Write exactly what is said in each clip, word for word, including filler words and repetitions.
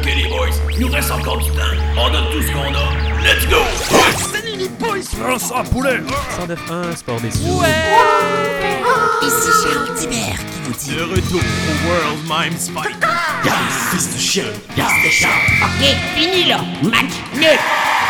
les boys, il nous reste encore du temps. On donne tout ce qu'on a. Let's go! Salut les boys! France en poulet! cent neuf un, Sport des Sous. Ouais! Ici Charles Tibert qui vous dit De retour au World Mimes Fight. Y'a les fils de chien! Y'a les chien! Ok, fini là! Match nul!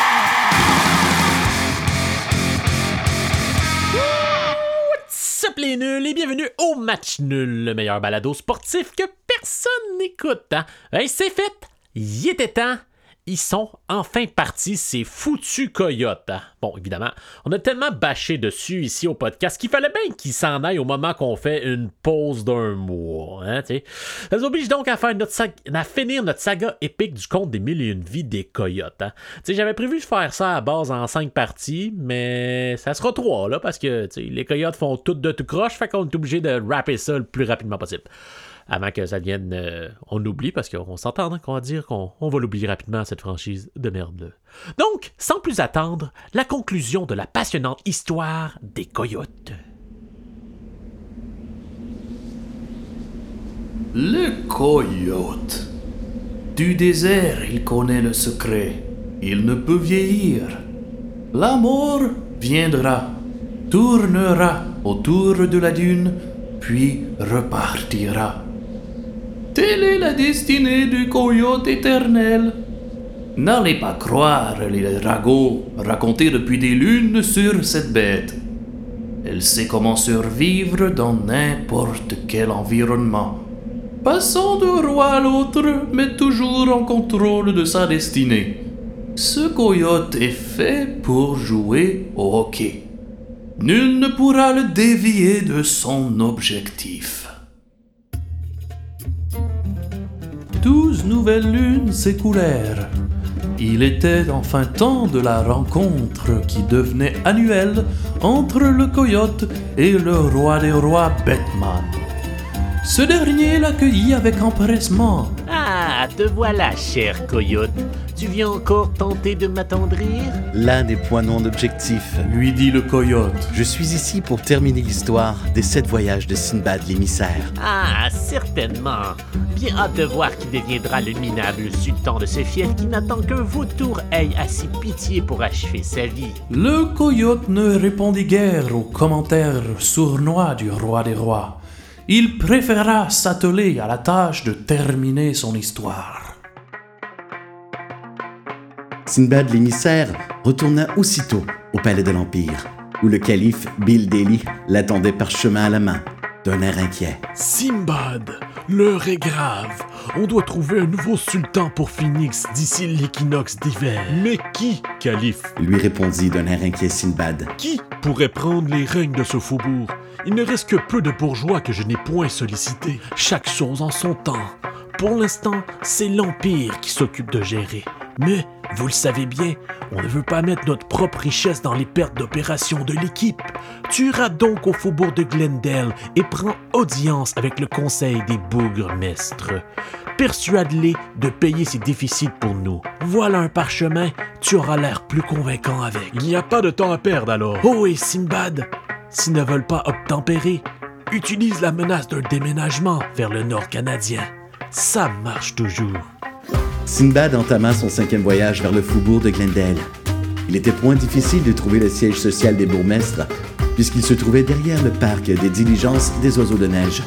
What's up les nuls et bienvenue au Match Nul, le meilleur balado sportif que personne n'écoute. Hein? Hey, c'est fait! Il était temps! Ils sont enfin partis, ces foutus coyotes. Hein? Bon, évidemment, on a tellement bâché dessus ici au podcast qu'il fallait bien qu'ils s'en aillent au moment qu'on fait une pause d'un mois. Hein, t'sais. Ça nous oblige donc à, faire notre saga, à finir notre saga épique du conte des mille et une vies des coyotes. Hein? J'avais prévu de faire ça à base en cinq parties, mais ça sera trois, là, parce que les coyotes font tout de tout croche, fait qu'on est obligé de rapper ça le plus rapidement possible. Avant que ça devienne... Euh, on oublie, parce qu'on s'entend hein, qu'on va dire qu'on on va l'oublier rapidement, cette franchise de merde. Donc, sans plus attendre, la conclusion de la passionnante histoire des coyotes. Le coyote. Du désert, il connaît le secret. Il ne peut vieillir. La mort viendra, tournera autour de la dune, puis repartira. Telle est la destinée du coyote éternel. N'allez pas croire les ragots racontés depuis des lunes sur cette bête. Elle sait comment survivre dans n'importe quel environnement, passant d'un roi à l'autre, mais toujours en contrôle de sa destinée. Ce coyote est fait pour jouer au hockey. Nul ne pourra le dévier de son objectif. Douze nouvelles lunes s'écoulèrent. Il était enfin temps de la rencontre qui devenait annuelle entre le coyote et le roi des rois Batman. Ce dernier l'accueillit avec empressement. Ah, te voilà, cher coyote. Tu viens encore tenter de m'attendrir? Là n'est point mon objectif, Lui dit le coyote. Je suis ici pour terminer l'histoire des sept voyages de Sinbad l'émissaire. Ah, certainement. Bien hâte de voir qui deviendra le minable sultan de ce fief qui n'attend qu'un vautour ait assez pitié pour achever sa vie. Le coyote ne répondit guère aux commentaires sournois du roi des rois. Il préféra s'atteler à la tâche de terminer son histoire. Sinbad l'émissaire retourna aussitôt au palais de l'Empire, où le calife Bill Daly l'attendait parchemin à la main, d'un air inquiet. Sinbad, l'heure est grave. On doit trouver un nouveau sultan pour Phoenix d'ici l'équinoxe d'hiver. Mais qui, calife? Lui répondit d'un air inquiet Sinbad. Qui pourrait prendre les règnes de ce faubourg? Il ne reste que peu de bourgeois que je n'ai point sollicités. Chaque chose en son temps. Pour l'instant, c'est l'Empire qui s'occupe de gérer. Mais, vous le savez bien, on ne veut pas mettre notre propre richesse dans les pertes d'opération de l'équipe. Tu iras donc au faubourg de Glendale et prends audience avec le conseil des bourgmestres. Persuade-les de payer ses déficits pour nous. Voilà un parchemin, tu auras l'air plus convaincant avec. Il n'y a pas de temps à perdre alors. Oh et Sinbad, s'ils ne veulent pas obtempérer, utilise la menace d'un déménagement vers le nord canadien. Ça marche toujours. Sinbad entama son cinquième voyage vers le faubourg de Glendale. Il était point difficile de trouver le siège social des bourgmestres, puisqu'il se trouvait derrière le parc des diligences des oiseaux de neige.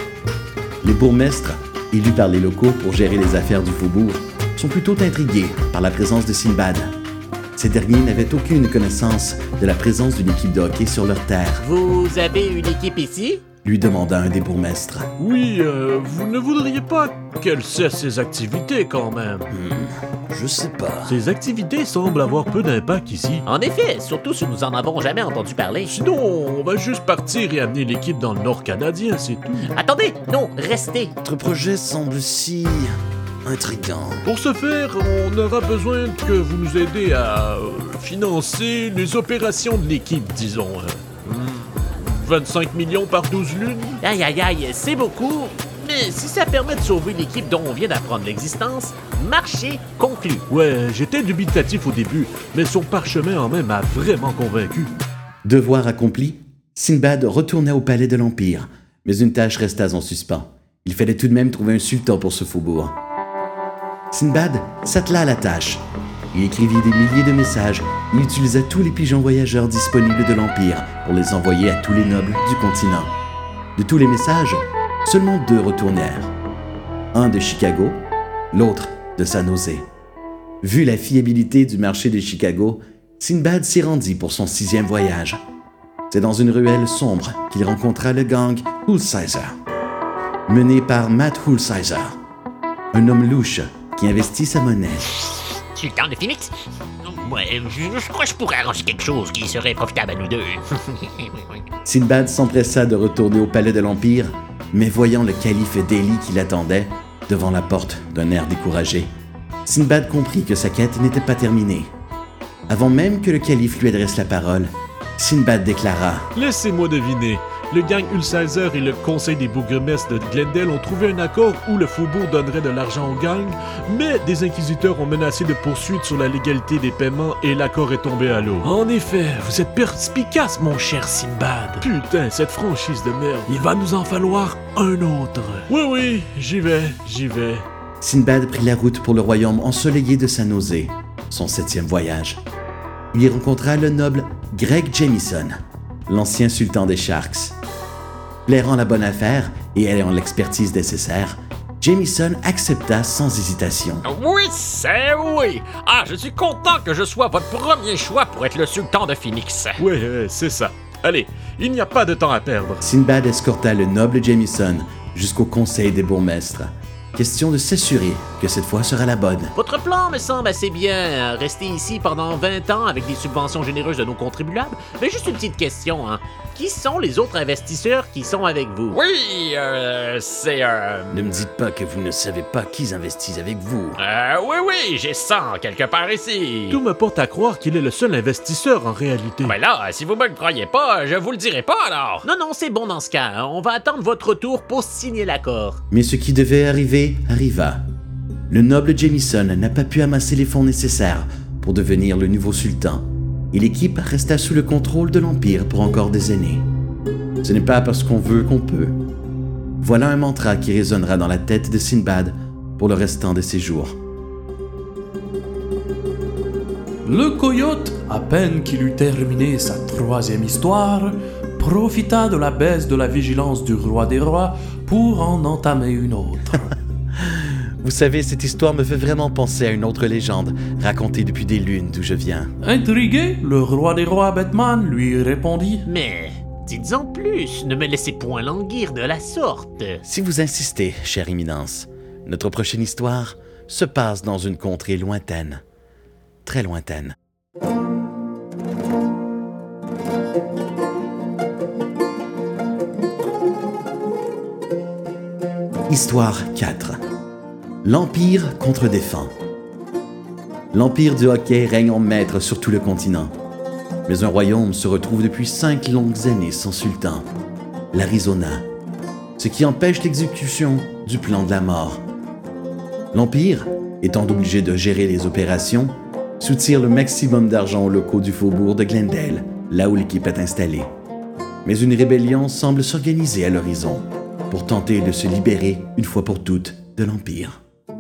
Les bourgmestres, élus par les locaux pour gérer les affaires du faubourg, sont plutôt intrigués par la présence de Sinbad. Ces derniers n'avaient aucune connaissance de la présence d'une équipe de hockey sur leur terre. Vous avez une équipe ici? Lui demanda un des bourgmestres. Oui, euh, vous ne voudriez pas qu'elle cesse ses activités quand même? Hmm, je sais pas. Ces activités semblent avoir peu d'impact ici. En effet, surtout si nous en avons jamais entendu parler. Sinon, on va juste partir et amener l'équipe dans le nord canadien, c'est tout. Attendez, non, restez. Votre projet semble si intriguant. Pour ce faire, on aura besoin que vous nous aidez à euh, financer les opérations de l'équipe, disons. euh. vingt-cinq millions par douze lunes? Aïe aïe aïe, c'est beaucoup. Mais si ça permet de sauver l'équipe dont on vient d'apprendre l'existence, marché conclu. Ouais, j'étais dubitatif au début, mais son parchemin en même m'a vraiment convaincu. Devoir accompli, Sinbad retourna au palais de l'Empire, mais une tâche resta en suspens. Il fallait tout de même trouver un sultan pour ce faubourg. Sinbad s'attela à la tâche. Il écrivit des milliers de messages et utilisa tous les pigeons voyageurs disponibles de l'Empire pour les envoyer à tous les nobles du continent. De tous les messages, seulement deux retournèrent. Un de Chicago, l'autre de San José. Vu la fiabilité du marché de Chicago, Sinbad s'y rendit pour son sixième voyage. C'est dans une ruelle sombre qu'il rencontra le gang Hulsizer, mené par Matt Hulsizer, un homme louche qui investit sa monnaie. Sultan de Phoenix? Ouais, je, je crois que je pourrais arranger quelque chose qui serait profitable à nous deux. Sinbad s'empressa de retourner au palais de l'Empire, mais voyant le calife Delhi qui l'attendait, devant la porte d'un air découragé, Sinbad comprit que sa quête n'était pas terminée. Avant même que le calife lui adresse la parole, Sinbad déclara « Laissez-moi deviner. Le gang Hulsizer et le conseil des bourgmestres de Glendale ont trouvé un accord où le faubourg donnerait de l'argent au gang, mais des inquisiteurs ont menacé de poursuites sur la légalité des paiements et l'accord est tombé à l'eau. En effet, vous êtes perspicace, mon cher Sinbad. Putain, cette franchise de merde. Il va nous en falloir un autre. Oui, oui, j'y vais, j'y vais. » Sinbad prit la route pour le royaume ensoleillé de San José, son septième voyage. Il y rencontra le noble Greg Jamison, l'ancien sultan des Sharks. Plairant la bonne affaire et ayant l'expertise nécessaire, Jamison accepta sans hésitation. Oui, c'est oui! Ah, je suis content que je sois votre premier choix pour être le sultan de Phoenix. Oui, ouais, c'est ça. Allez, il n'y a pas de temps à perdre. Sinbad escorta le noble Jamison jusqu'au conseil des bourgmestres. Question de s'assurer que cette fois sera la bonne. Votre plan me semble assez bien. Rester ici pendant vingt ans avec des subventions généreuses de nos contribuables. Mais juste une petite question, hein. Qui sont les autres investisseurs qui sont avec vous? Oui, euh, c'est... Euh... Ne me dites pas que vous ne savez pas qui investissent avec vous. Euh, oui, oui, j'ai ça quelque part ici. Tout me porte à croire qu'il est le seul investisseur en réalité. Ben là, si vous me le croyez pas, je vous le dirai pas alors. Non, non, c'est bon dans ce cas. On va attendre votre retour pour signer l'accord. Mais ce qui devait arriver, arriva. Le noble Jamison n'a pas pu amasser les fonds nécessaires pour devenir le nouveau sultan, et l'équipe resta sous le contrôle de l'Empire pour encore des années. Ce n'est pas parce qu'on veut qu'on peut. Voilà un mantra qui résonnera dans la tête de Sinbad pour le restant de ses jours. Le coyote, à peine qu'il eut terminé sa troisième histoire, profita de la baisse de la vigilance du roi des rois pour en entamer une autre. Vous savez, cette histoire me fait vraiment penser à une autre légende, racontée depuis des lunes d'où je viens. Intrigué, le roi des rois Batman lui répondit « Mais, dites-en plus, ne me laissez point languir de la sorte. » Si vous insistez, chère éminence, notre prochaine histoire se passe dans une contrée lointaine. Très lointaine. Histoire quatre. L'Empire contre-défend. L'Empire du hockey règne en maître sur tout le continent. Mais un royaume se retrouve depuis cinq longues années sans sultan, l'Arizona, ce qui empêche l'exécution du plan de la mort. L'Empire, étant obligé de gérer les opérations, soutire le maximum d'argent aux locaux du faubourg de Glendale, là où l'équipe est installée. Mais une rébellion semble s'organiser à l'horizon pour tenter de se libérer une fois pour toutes de l'Empire.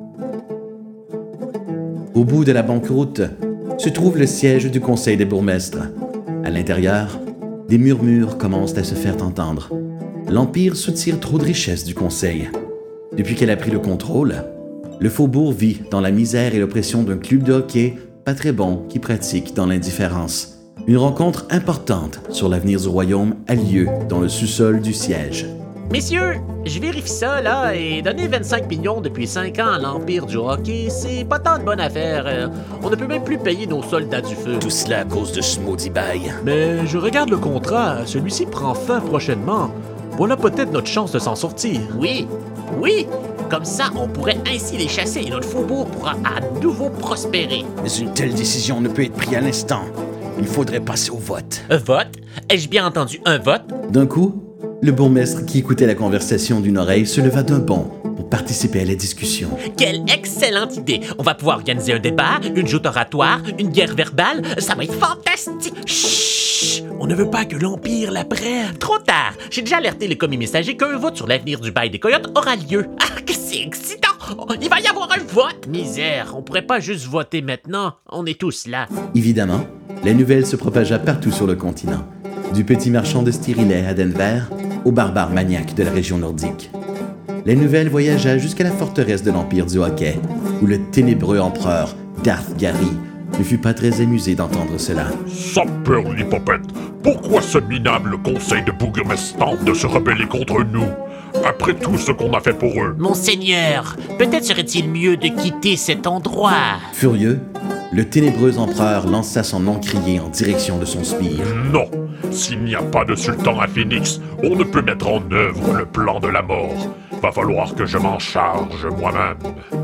Au bout de la banqueroute se trouve le siège du conseil des bourgmestres. À l'intérieur, des murmures commencent à se faire entendre. L'Empire soutire trop de richesses du conseil. Depuis qu'elle a pris le contrôle, le faubourg vit dans la misère et l'oppression d'un club de hockey pas très bon qui pratique dans l'indifférence. Une rencontre importante sur l'avenir du royaume a lieu dans le sous-sol du siège. Messieurs, je vérifie ça, là, et donner vingt-cinq millions depuis cinq ans à l'Empire du hockey, c'est pas tant de bonne affaire. Euh, on ne peut même plus payer nos soldats du feu. Tout cela à cause de ce maudit bail. Mais je regarde le contrat, celui-ci prend fin prochainement. Voilà peut-être notre chance de s'en sortir. Oui, oui, comme ça, on pourrait ainsi les chasser et notre faubourg pourra à nouveau prospérer. Mais une telle décision ne peut être prise à l'instant. Il faudrait passer au vote. Un vote? Ai-je bien entendu un vote? D'un coup, le bourgmestre qui écoutait la conversation d'une oreille se leva d'un bond pour participer à la discussion. Quelle excellente idée! On va pouvoir organiser un débat, une joute oratoire, une guerre verbale. Ça va être fantastique! Chut! On ne veut pas que l'Empire la prenne. Trop tard! J'ai déjà alerté les commis messagers qu'un vote sur l'avenir du bail des coyotes aura lieu. Ah, que c'est excitant! oh, il va y avoir un vote! Misère, on pourrait pas juste voter maintenant, on est tous là. Évidemment, la nouvelle se propagea partout sur le continent, du petit marchand de stérilet à Denver au barbare maniaque de la région nordique. La nouvelle voyagea jusqu'à la forteresse de l'Empire du Hockey, où le ténébreux empereur Darth Gary ne fut pas très amusé d'entendre cela. Saperlipopette, pourquoi ce minable conseil de bourgmestre tente de se rebeller contre nous, après tout ce qu'on a fait pour eux? Monseigneur, peut-être serait-il mieux de quitter cet endroit. Furieux, le ténébreux empereur lança son encrier en direction de son spire. Non, s'il n'y a pas de sultan à Phoenix, on ne peut mettre en œuvre le plan de la mort. Va falloir que je m'en charge moi-même.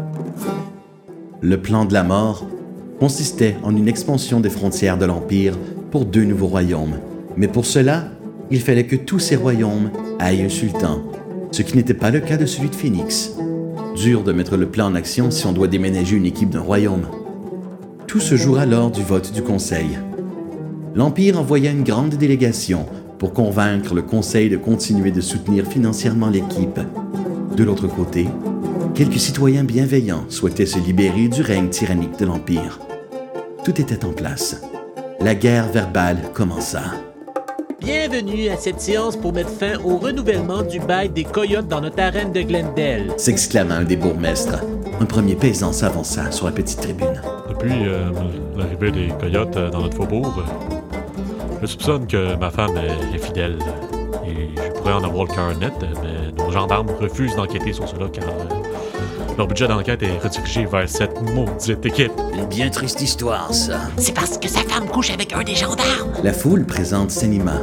Le plan de la mort consistait en une expansion des frontières de l'Empire pour deux nouveaux royaumes. Mais pour cela, il fallait que tous ces royaumes aient un sultan, ce qui n'était pas le cas de celui de Phoenix. Dur de mettre le plan en action si on doit déménager une équipe d'un royaume. Tout se jouera lors du vote du Conseil. L'Empire envoya une grande délégation pour convaincre le Conseil de continuer de soutenir financièrement l'équipe. De l'autre côté, quelques citoyens bienveillants souhaitaient se libérer du règne tyrannique de l'Empire. Tout était en place. La guerre verbale commença. Bienvenue à cette séance pour mettre fin au renouvellement du bail des coyotes dans notre arène de Glendale. S'exclama un des bourgmestres. Un premier paysan s'avança sur la petite tribune. Depuis euh, l'arrivée des coyotes euh, dans notre faubourg, je soupçonne que ma femme est, est fidèle. Et je pourrais en avoir le cœur net, mais nos gendarmes refusent d'enquêter sur cela car euh, leur budget d'enquête est redirigé vers cette maudite équipe. Une bien triste histoire, ça. C'est parce que sa femme couche avec un des gendarmes. La foule présente s'anima.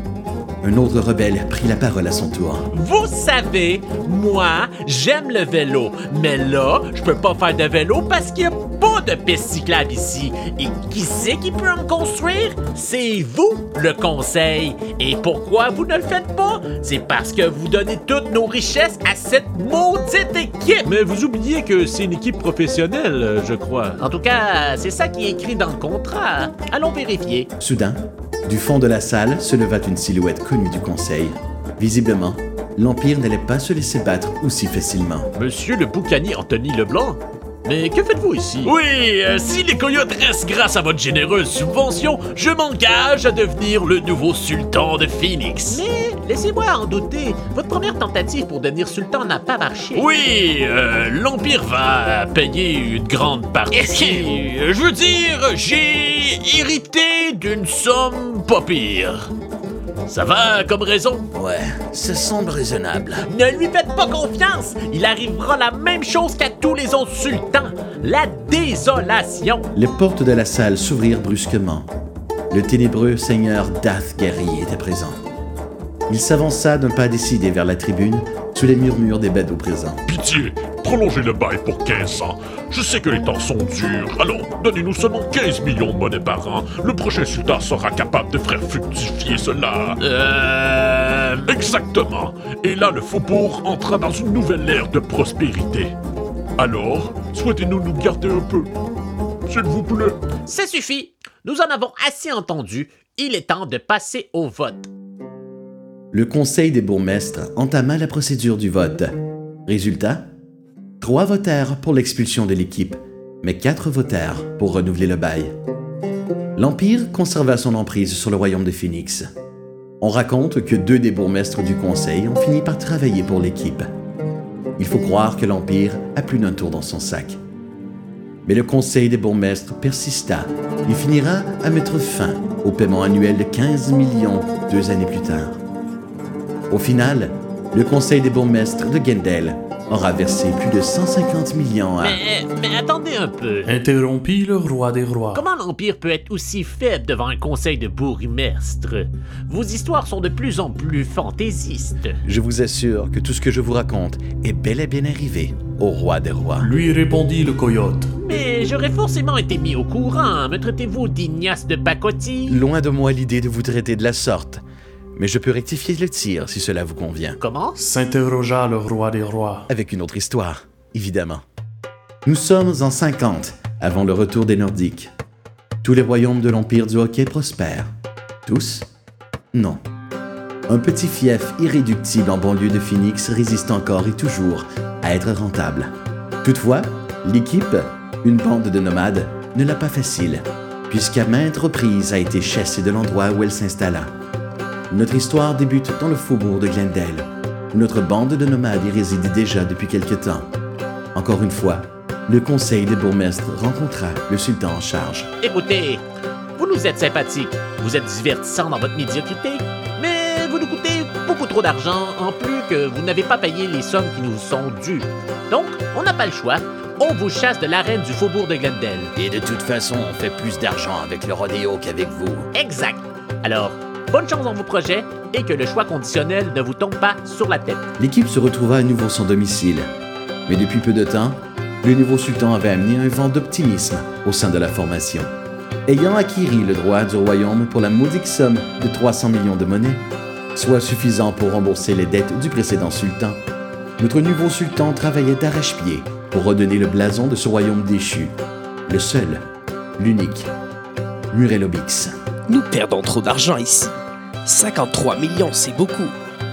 Un autre rebelle prit la parole à son tour. Vous savez, moi, j'aime le vélo, mais là, je peux pas faire de vélo parce qu'il y a pas de piste cyclable ici. Et qui c'est qui peut me construire? C'est vous, le conseil. Et pourquoi vous ne le faites pas? C'est parce que vous donnez toutes nos richesses à cette maudite équipe. Mais vous oubliez que c'est une équipe professionnelle, je crois. En tout cas, c'est ça qui est écrit dans le contrat. Allons vérifier. Soudain, du fond de la salle se leva une silhouette connue du Conseil. Visiblement, l'Empire n'allait pas se laisser battre aussi facilement. Monsieur le boucanier Anthony Leblanc? Mais que faites-vous ici? Oui, euh, si les coyotes restent grâce à votre généreuse subvention, je m'engage à devenir le nouveau sultan de Phoenix. Mais laissez-moi en douter. Votre première tentative pour devenir sultan n'a pas marché. Oui, euh, l'Empire va payer une grande partie. Euh, je veux dire, j'ai hérité d'une somme pas pire. Ça va comme raison? Ouais, ça semble raisonnable. Ne lui faites pas confiance! Il arrivera la même chose qu'à tous les autres sultans. La désolation! Les portes de la salle s'ouvrirent brusquement. Le ténébreux seigneur Darth Gary était présent. Il s'avança d'un pas décidé vers la tribune, sous les murmures des badauds présents. Pitié, prolongez le bail pour quinze ans. Je sais que les temps sont durs, alors donnez-nous seulement quinze millions de monnaies par an. Le prochain sultan sera capable de faire fructifier cela. Euh... Exactement. Et là, le faubourg entra dans une nouvelle ère de prospérité. Alors, souhaitez-nous nous garder un peu, s'il vous plaît? Ça suffit. Nous en avons assez entendu. Il est temps de passer au vote. Le Conseil des bourgmestres entama la procédure du vote. Résultat, trois votèrent pour l'expulsion de l'équipe, mais quatre votèrent pour renouveler le bail. L'Empire conserva son emprise sur le royaume de Phoenix. On raconte que deux des bourgmestres du Conseil ont fini par travailler pour l'équipe. Il faut croire que l'Empire a plus d'un tour dans son sac. Mais le Conseil des bourgmestres persista et finira à mettre fin au paiement annuel de quinze millions deux années plus tard. Au final, le Conseil des bourgmestres de Glendale aura versé plus de cent cinquante millions à... Mais, mais attendez un peu. Interrompit le roi des rois. Comment l'Empire peut être aussi faible devant un conseil de bourgmestres? Vos histoires sont de plus en plus fantaisistes. Je vous assure que tout ce que je vous raconte est bel et bien arrivé au roi des rois. Lui répondit le coyote. Mais j'aurais forcément été mis au courant. Me traitez-vous d'Ignace de pacotille? Loin de moi l'idée de vous traiter de la sorte. Mais je peux rectifier le tir si cela vous convient. Comment? S'interrogea le roi des rois. Avec une autre histoire, évidemment. Nous sommes en cinquante, avant le retour des Nordiques. Tous les royaumes de l'Empire du Hockey prospèrent. Tous? Non. Un petit fief irréductible en banlieue de Phoenix résiste encore et toujours à être rentable. Toutefois, l'équipe, une bande de nomades, ne l'a pas facile, puisqu'à maintes reprises a été chassée de l'endroit où elle s'installa. Notre histoire débute dans le faubourg de Glendale, où notre bande de nomades y réside déjà depuis quelque temps. Encore une fois, le conseil des bourgmestres rencontra le sultan en charge. Écoutez, vous nous êtes sympathiques, vous êtes divertissants dans votre médiocrité, mais vous nous coûtez beaucoup trop d'argent, en plus que vous n'avez pas payé les sommes qui nous sont dues. Donc, on n'a pas le choix. On vous chasse de l'arène du faubourg de Glendale. Et de toute façon, on fait plus d'argent avec le rodéo qu'avec vous. Exact. Alors, bonne chance dans vos projets et que le choix conditionnel ne vous tombe pas sur la tête. L'équipe se retrouva à nouveau sans domicile. Mais depuis peu de temps, le nouveau sultan avait amené un vent d'optimisme au sein de la formation. Ayant acquis le droit du royaume pour la modique somme de trois cents millions de monnaie, soit suffisant pour rembourser les dettes du précédent sultan, notre nouveau sultan travaillait d'arrache-pied pour redonner le blason de ce royaume déchu, le seul, l'unique, Murelobix. Nous perdons trop d'argent ici. cinquante-trois millions, c'est beaucoup.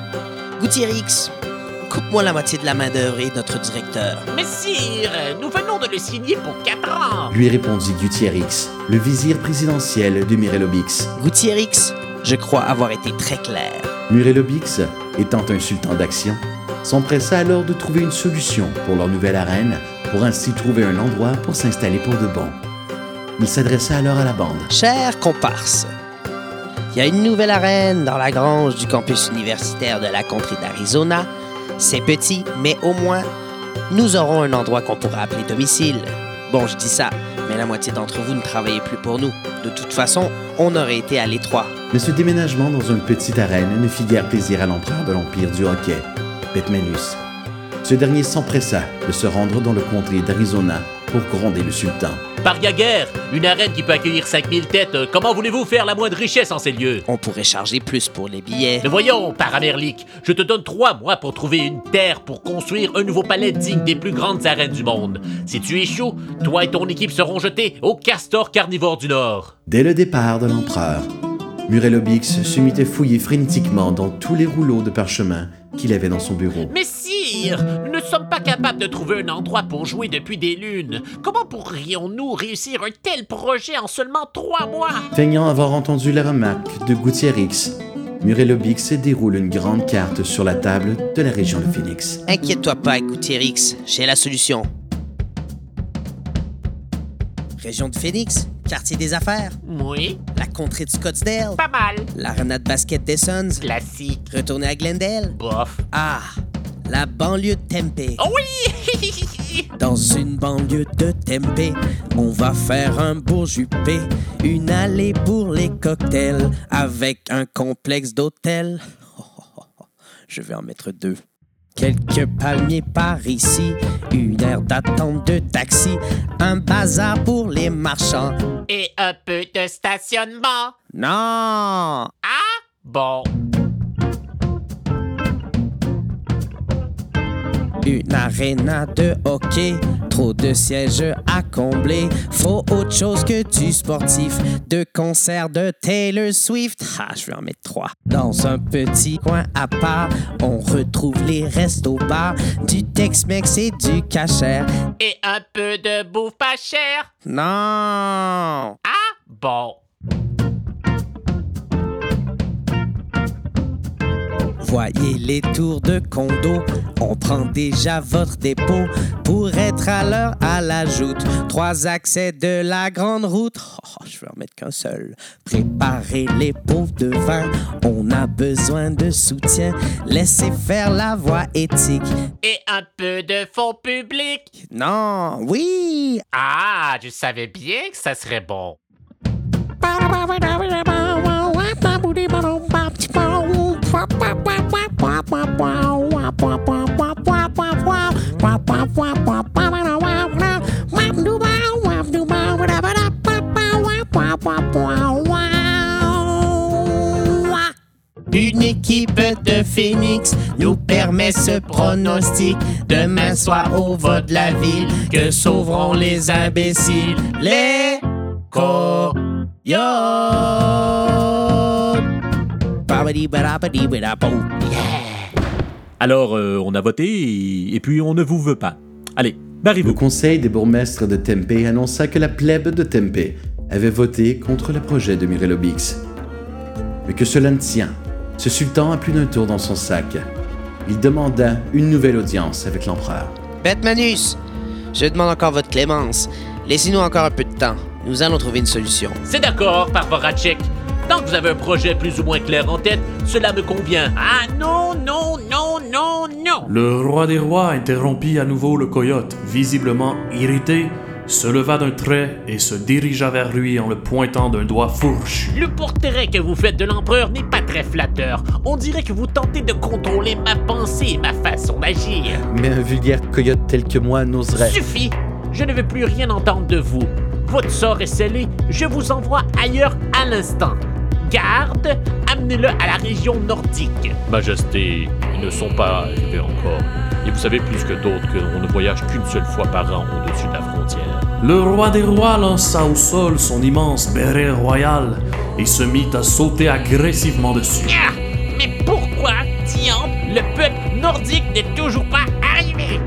Gutierrez, coupe-moi la moitié de la main-d'œuvre et notre directeur. Mais sire, nous venons de le signer pour quatre ans. Lui répondit Gutierrez, le vizir présidentiel de Murelobix. Gutierrez, je crois avoir été très clair. Murelobix, étant un sultan d'action, s'empressa alors de trouver une solution pour leur nouvelle arène, pour ainsi trouver un endroit pour s'installer pour de bon. Il s'adressa alors à la bande. Chers comparses, il y a une nouvelle arène dans la grange du campus universitaire de la contrée d'Arizona. C'est petit, mais au moins, nous aurons un endroit qu'on pourra appeler domicile. Bon, je dis ça, mais la moitié d'entre vous ne travaillez plus pour nous. De toute façon, on aurait été à l'étroit. Mais ce déménagement dans une petite arène ne fit guère plaisir à l'empereur de l'Empire du hockey, Bettmanus. Ce dernier s'empressa de se rendre dans le comté d'Arizona pour gronder le sultan. Par guerre, une arène qui peut accueillir cinq mille têtes, comment voulez-vous faire la moindre richesse en ces lieux? On pourrait charger plus pour les billets. Mais voyons, Paramerlic, je te donne trois mois pour trouver une terre pour construire un nouveau palais digne des plus grandes arènes du monde. Si tu échoues, toi et ton équipe seront jetés au castor carnivore du Nord. Dès le départ de l'empereur, Murelobix se mit à fouiller frénétiquement dans tous les rouleaux de parchemin qu'il avait dans son bureau. Mais sire, nous ne sommes pas capables de trouver un endroit pour jouer depuis des lunes. Comment pourrions-nous réussir un tel projet en seulement trois mois? Feignant avoir entendu la remarque de Gutierrez, Murelobix déroule une grande carte sur la table de la région de Phoenix. Inquiète-toi pas, Gutierrez, j'ai la solution. Région de Phoenix, quartier des affaires. Oui. La contrée de Scottsdale. Pas mal. L'aréna de basket des Suns. Classique. Retourner à Glendale. Bof. Ah, la banlieue de Tempe. Oh oui! Dans une banlieue de Tempe, on va faire un beau jupé, une allée pour les cocktails, avec un complexe d'hôtels. Oh, oh, oh, oh. Je vais en mettre deux. Quelques palmiers par ici, une heure d'attente de taxi, un bazar pour les marchands. Et un peu de stationnement. Non! Ah, bon. Une aréna de hockey, trop de sièges à combler. Faut autre chose que du sportif, de concerts de Taylor Swift. Ah, je vais en mettre trois. Dans un petit coin à part, on retrouve les restos-bars, du Tex-Mex et du Kasher. Et un peu de bouffe pas chère. Non! Ah, bon. Voyez les tours de condo, on prend déjà votre dépôt pour être à l'heure à la joute. Trois accès de la grande route, oh, je vais en mettre qu'un seul. Préparez les pots de vin, on a besoin de soutien. Laissez faire la voie éthique. Et un peu de fonds publics. Non, oui! Ah, je savais bien que ça serait bon. Une équipe de Phoenix nous permet ce pronostic. Demain soir au vote de la ville, que sauveront les imbéciles, les coyotes. Alors, euh, on a voté et, et puis on ne vous veut pas. Allez, Barrez-vous. Le conseil des bourgmestres de Tempe annonça que la plèbe de Tempe avait voté contre le projet de Mirelobix. Mais que cela ne tient. Ce sultan a plus d'un tour dans son sac. Il demanda une nouvelle audience avec l'empereur. Bête Manus, je demande encore votre clémence. Laissez-nous encore un peu de temps. Nous allons trouver une solution. C'est d'accord, Parvoracek. Tant que vous avez un projet plus ou moins clair en tête, cela me convient. Ah non, non, non, non, non! Le roi des rois interrompit à nouveau le coyote, visiblement irrité, se leva d'un trait et se dirigea vers lui en le pointant d'un doigt fourchu. Le portrait que vous faites de l'empereur n'est pas très flatteur. On dirait que vous tentez de contrôler ma pensée et ma façon d'agir. Mais un vulgaire coyote tel que moi n'oserait... Suffit! Je ne veux plus rien entendre de vous. Votre sort est scellé, je vous envoie ailleurs à l'instant. Garde, amenez-le à la région nordique. Majesté, ils ne sont pas arrivés encore. Et vous savez plus que d'autres qu'on ne voyage qu'une seule fois par an au-dessus de la frontière. Le roi des rois lança au sol son immense béret royal et se mit à sauter agressivement dessus. Ah! Mais pourquoi, diable, le peuple nordique n'est toujours pas arrivé?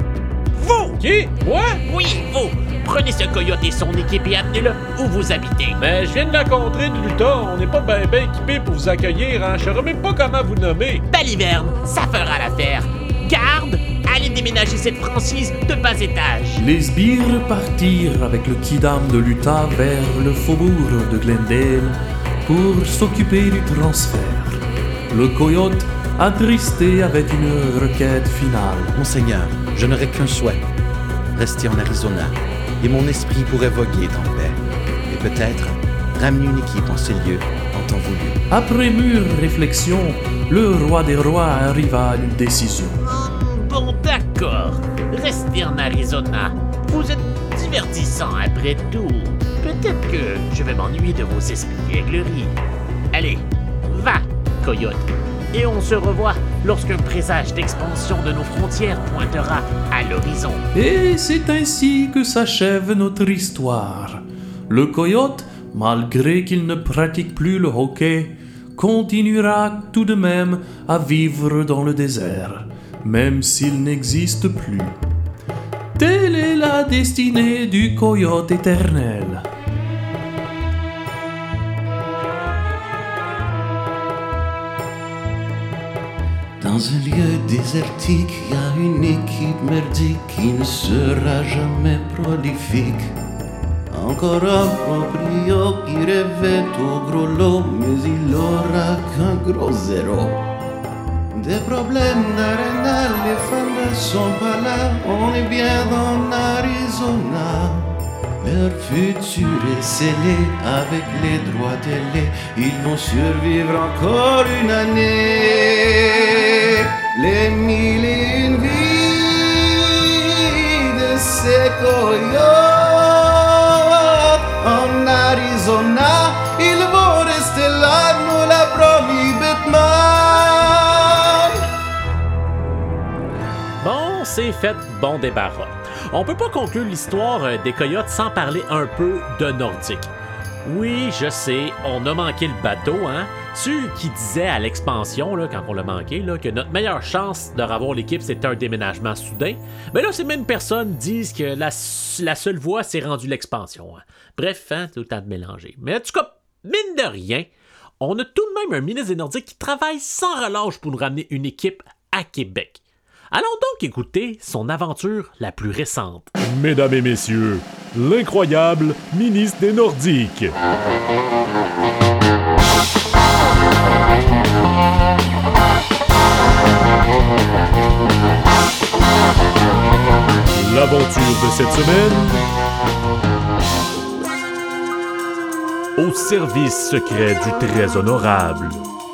Vous! Qui? Moi? Oui, vous! Prenez ce coyote et son équipe et amenez-le où vous habitez. Mais je viens de la contrée de Luton. On n'est pas bien ben équipés pour vous accueillir, hein? Je saurais même pas comment vous nommer. Baliverne, ça fera l'affaire. Garde, allez déménager cette franchise de bas étage. Les sbires partirent avec le kidam de Luta vers le faubourg de Glendale pour s'occuper du transfert. Le coyote, attristé, avait une requête finale. Monseigneur, je n'aurais qu'un souhait. Rester en Arizona. Et mon esprit pourrait voguer en paix. Et peut-être ramener une équipe en ce lieu en temps voulu. Après mûre réflexion, le roi des rois arriva à une décision. Bon, d'accord. Restez en Arizona. Vous êtes divertissant après tout. Peut-être que je vais m'ennuyer de vos espiègleries. Allez, va, coyote. Et on se revoit lorsqu'un présage d'expansion de nos frontières pointera à l'horizon. Et c'est ainsi que s'achève notre histoire. Le coyote, malgré qu'il ne pratique plus le hockey, continuera tout de même à vivre dans le désert, même s'il n'existe plus. Telle est la destinée du coyote éternel. Dans un lieu désertique, il y a une équipe merdique qui ne sera jamais prolifique. Encore un proprio qui rêvait au gros lot, mais il aura qu'un gros zéro. Des problèmes d'Arenal, les femmes ne sont pas là, on est bien dans l'Arizona. Leur futur est scellé avec les droits télé, ils vont survivre encore une année. Les mille et une vies de ces coyotes en Arizona, ils vont rester là, nous l'a promis Batman. Bon, c'est fait, bon débarras. On peut pas conclure l'histoire des coyotes sans parler un peu de Nordique. Oui, je sais, on a manqué le bateau, hein? Ceux qui disaient à l'expansion, là, quand on l'a manqué, là, que notre meilleure chance de revoir l'équipe, c'était un déménagement soudain. Mais là, ces mêmes personnes disent que la, la seule voie, c'est rendu l'expansion. Hein. Bref, hein, tout le temps de mélanger. Mais en tout cas, mine de rien, on a tout de même un ministre des Nordiques qui travaille sans relâche pour nous ramener une équipe à Québec. Allons donc écouter son aventure la plus récente. Mesdames et messieurs, l'incroyable ministre des Nordiques. L'aventure de cette semaine... Au service secret du très honorable.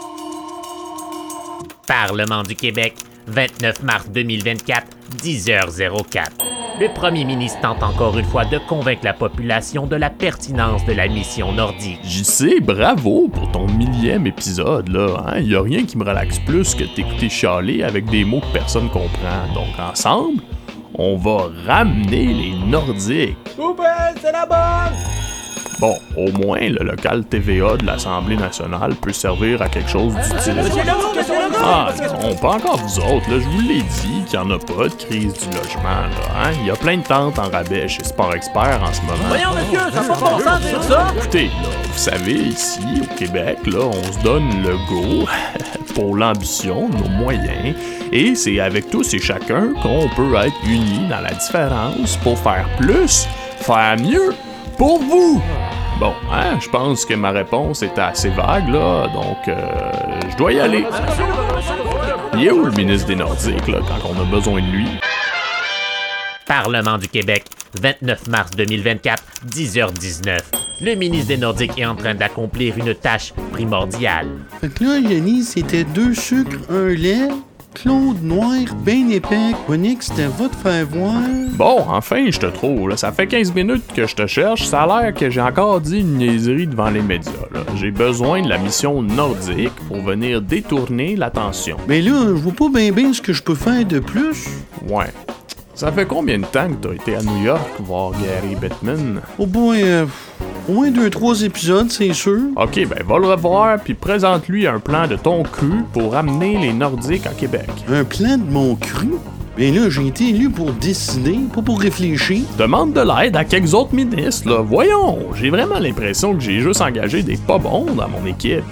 Parlement du Québec, vingt-neuf mars deux mille vingt-quatre, dix heures zéro quatre. Le premier ministre tente encore une fois de convaincre la population de la pertinence de la mission nordique. J C, bravo pour ton millième épisode, là. Hein? Y a rien qui me relaxe plus que t'écouter chialer avec des mots que personne comprend. Donc ensemble, on va ramener les Nordiques. Poubelle, c'est la bonne! Bon, au moins, le local T V A de l'Assemblée nationale peut servir à quelque chose d'utile. Ah non, pas encore vous autres, là, je vous l'ai dit qu'il n'y en a pas de crise du logement, là, hein? Il y a plein de tentes en rabais chez Sport Expert en ce moment. Voyons, monsieur, ça fait pas ça dire ça! Écoutez, là, vous savez, ici, au Québec, là, on se donne le go pour l'ambition, nos moyens, et c'est avec tous et chacun qu'on peut être unis dans la différence pour faire plus, faire mieux pour vous. Bon, hein, je pense que ma réponse était assez vague, là, donc euh, je dois y aller. Il est où le ministre des Nordiques, là, quand on a besoin de lui? Parlement du Québec, vingt-neuf mars deux mille vingt-quatre, dix heures dix-neuf. Le ministre des Nordiques est en train d'accomplir une tâche primordiale. Fait que là, Yannis, c'était deux sucres, un lait, Claude noir, ben épais, Onyx, c'était va te faire voir. Bon, enfin, je te trouve, là. Ça fait quinze minutes que je te cherche. Ça a l'air que j'ai encore dit une niaiserie devant les médias, là. J'ai besoin de la mission nordique pour venir détourner l'attention. Ben là, je vois pas bien bien ce que je peux faire de plus. Ouais. Ça fait combien de temps que t'as été à New York voir Gary Bettman? Oh boy, euh, au moins deux, trois épisodes, c'est sûr. Ok, ben va le revoir, puis présente-lui un plan de ton cru pour amener les Nordiques à Québec. Un plan de mon cru? Ben là, j'ai été élu pour décider, pas pour réfléchir. Demande de l'aide à quelques autres ministres, là. Voyons, j'ai vraiment l'impression que j'ai juste engagé des pas bons dans mon équipe.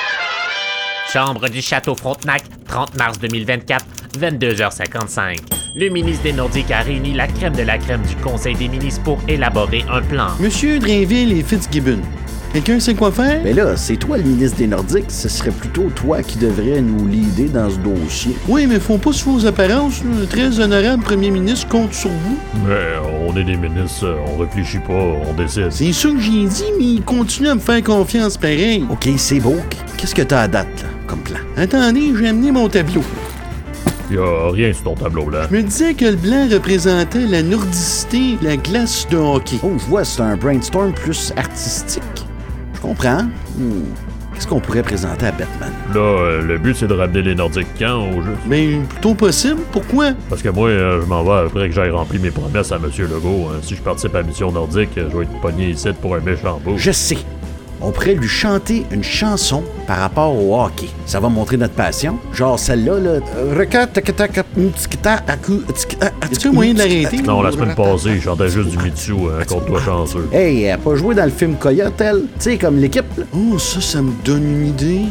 Chambre du Château Frontenac, trente mars deux mille vingt-quatre, vingt-deux heures cinquante-cinq. Le ministre des Nordiques a réuni la crème de la crème du Conseil des ministres pour élaborer un plan. Monsieur Drainville et Fitzgibbon, quelqu'un sait quoi faire? Mais là, c'est toi le ministre des Nordiques, ce serait plutôt toi qui devrais nous leader dans ce dossier. Oui, mais faut pas se faire aux apparences, le très honorable premier ministre compte sur vous. Mais on est des ministres, on réfléchit pas, on décide. C'est ça que j'ai dit, mais il continue à me faire confiance pareil. Ok, c'est beau. Qu'est-ce que t'as à date, là, comme plan? Attendez, j'ai amené mon tableau. Y'a rien sur ton tableau, là. Je me disais que le blanc représentait la nordicité, la glace de hockey. Oh, je vois, c'est un brainstorm plus artistique. Je comprends. Hmm. Qu'est-ce qu'on pourrait présenter à Batman? Là, euh, le but, c'est de ramener les Nordiques quand au jeu? Mais plutôt possible. Pourquoi? Parce que moi, euh, je m'en vais après que j'aille rempli mes promesses à M. Legault. Hein. Si je participe à la mission nordique, je vais être pogné ici pour un méchant beau. Je sais. On pourrait lui chanter une chanson par rapport au hockey. Ça va montrer notre passion. Genre celle-là, là. Est-ce qu'il y a moyen de l'arrêter? Non, la semaine passée, je chantais juste du Mitsu hein, contre toi chanceux. Hey, elle a pas joué dans le film Coyote, elle? Tu sais, comme l'équipe, là. Oh, ça, ça me donne une idée.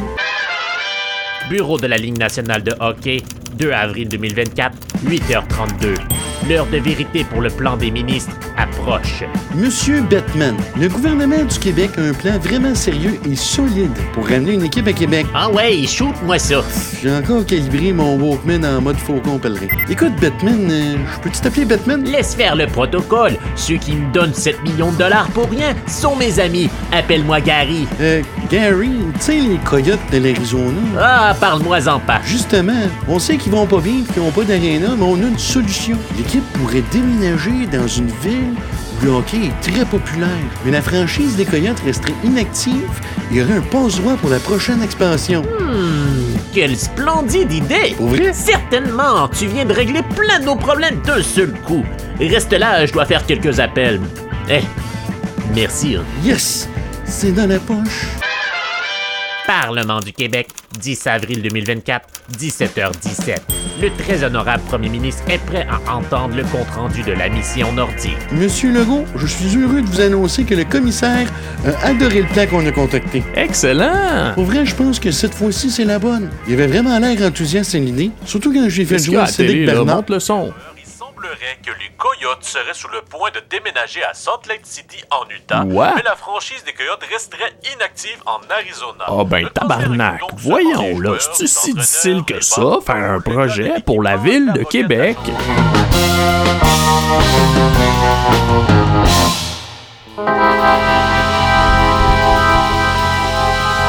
Bureau de la Ligue nationale de hockey, deux avril deux mille vingt-quatre, huit heures trente-deux. L'heure de vérité pour le plan des ministres approche. Monsieur Bettman, le gouvernement du Québec a un plan vraiment sérieux et solide pour ramener une équipe à Québec. Ah ouais, shoot-moi ça. J'ai encore calibré mon Walkman en mode faucon pèlerin. Écoute, Bettman, euh, je peux-tu t'appeler Bettman? Laisse faire le protocole. Ceux qui me donnent sept millions de dollars pour rien sont mes amis. Appelle-moi Gary. Euh, Gary, tu sais les coyotes de l'Arizona? Ah, parle-moi-en pas. Justement, on sait qu'ils vont pas vivre, qu'ils n'ont pas d'aréna, mais on a une solution. L'équipe pourrait déménager dans une ville où le hockey est très populaire, mais la franchise des Coyotes resterait inactive et il y aurait un passe-droit pour la prochaine expansion. Hmm, quelle splendide idée! Pour vrai? Certainement, tu viens de régler plein de nos problèmes d'un seul coup. Reste là, je dois faire quelques appels. Eh, merci. Hein. Yes! C'est dans la poche. Parlement du Québec, dix avril deux mille vingt-quatre, dix-sept heures dix-sept. Le très honorable premier ministre est prêt à entendre le compte-rendu de la mission nordique. Monsieur Legault, je suis heureux de vous annoncer que le commissaire a adoré le plan qu'on a contacté. Excellent! Pour vrai, je pense que cette fois-ci, c'est la bonne. Il avait vraiment l'air enthousiaste à l'idée, surtout quand j'ai fait jouer à Cédric Bernard. Monte le son. Il semblerait que les Coyotes seraient sur le point de déménager à Salt Lake City en Utah, ouais. mais la franchise des Coyotes resterait inactive en Arizona. Ah oh ben tabarnak, voyons là, c'est-tu si difficile que ça, faire un projet pour la ville de Québec?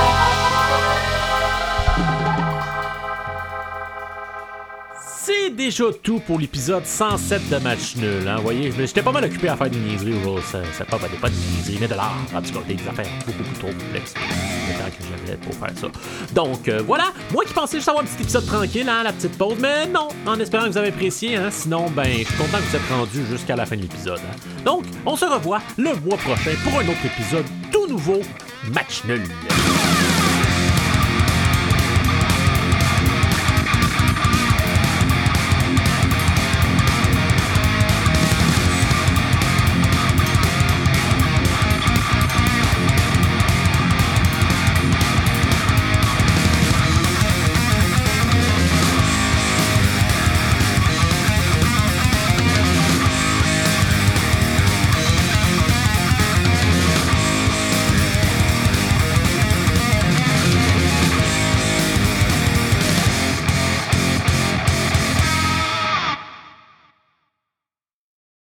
C'est déjà tout pour l'épisode cent sept de Match Nul. Hein? Vous voyez, j'étais pas mal occupé à faire des niaiseries aujourd'hui. Ça, ça pas, pas des niaiseries, mais de l'art. En tout cas, des affaires beaucoup, beaucoup trop complexes. Le temps que j'avais pour faire ça. Donc, euh, voilà. Moi qui pensais juste avoir un petit épisode tranquille, hein, la petite pause. Mais non, en espérant que vous avez apprécié. Hein? Sinon, ben, je suis content que vous êtes rendus jusqu'à la fin de l'épisode. Hein? Donc, on se revoit le mois prochain pour un autre épisode tout nouveau. Match Nul.